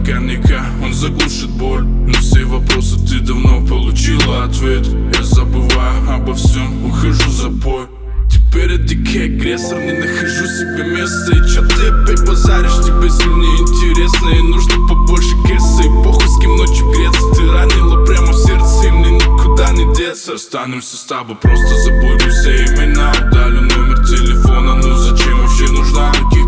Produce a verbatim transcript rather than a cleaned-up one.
коньяка, он заглушит боль. На все вопросы ты давно получила ответ. Я забываю обо всем, ухожу за бой. Теперь я дикий агрессор, не нахожу себе места. И чё ты опять базаришь, тебе с ним не интересно. И нужно побольше кэса, и похуй с кем ночью греться. Ты ранила прямо в сердце, и мне никуда не деться. Останемся с тобой, просто забудем все имена. Удалю номер телефона, ну зачем вообще нужна?